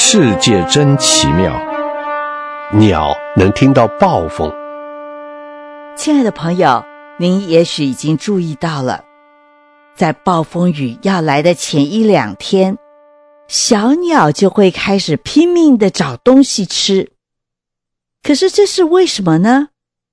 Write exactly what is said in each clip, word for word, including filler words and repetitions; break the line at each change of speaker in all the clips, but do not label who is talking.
世界真奇妙，鸟能听到暴风。
亲爱的朋友，您也许已经注意到了，在暴风雨要来的前一两天，小鸟就会开始拼命地找东西吃。可是这是为什么呢？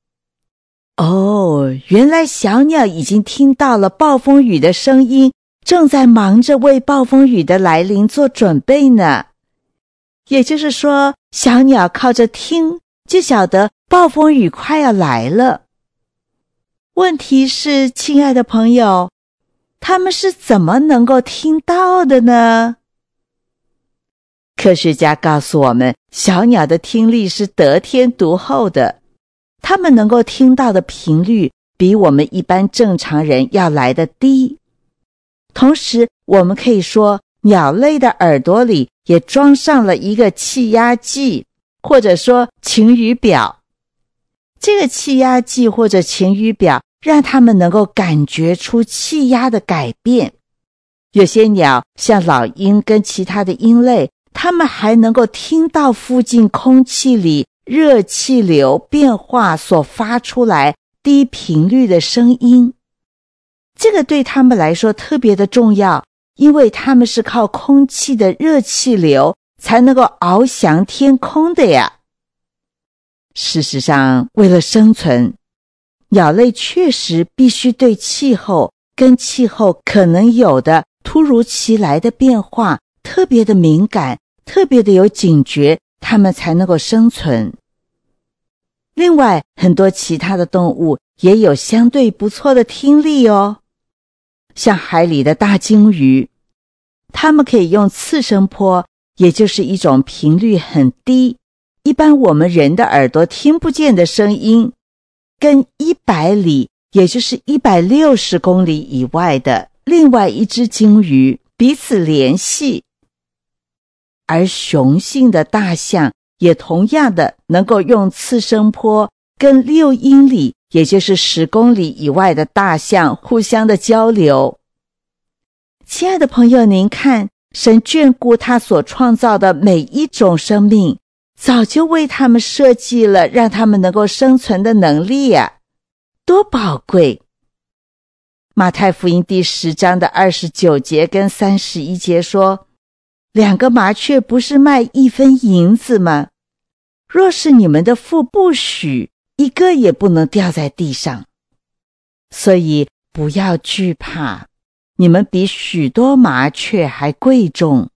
哦，原来小鸟已经听到了暴风雨的声音，正在忙着为暴风雨的来临做准备呢。也就是说，小鸟靠着听就晓得暴风雨快要来了。问题是，亲爱的朋友，他们是怎么能够听到的呢？科学家告诉我们，小鸟的听力是得天独厚的，它们能够听到的频率比我们一般正常人要来得低。同时，我们可以说，鸟类的耳朵里也装上了一个气压计，或者说晴雨表。这个气压计或者晴雨表让它们能够感觉出气压的改变。有些鸟，像老鹰跟其他的鹰类，它们还能够听到附近空气里热气流变化所发出来低频率的声音。这个对它们来说特别的重要，因为它们是靠空气的热气流才能够翱翔天空的呀。事实上，为了生存，鸟类确实必须对气候跟气候可能有的突如其来的变化特别的敏感，特别的有警觉，它们才能够生存。另外，很多其他的动物也有相对不错的听力哦，像海里的大鲸鱼，它们可以用次声波，也就是一种频率很低，一般我们人的耳朵听不见的声音，跟一百里，也就是一百六十公里以外的另外一只鲸鱼彼此联系。而雄性的大象也同样的能够用次声波跟六英里，也就是十公里以外的大象互相的交流。亲爱的朋友，您看，神眷顾他所创造的每一种生命，早就为他们设计了让他们能够生存的能力呀，多宝贵！马太福音第十章的二十九节跟三十一节说，两个麻雀不是卖一分银子吗？若是你们的父不许，一个也不能掉在地上。所以不要惧怕，你们比许多麻雀还贵重。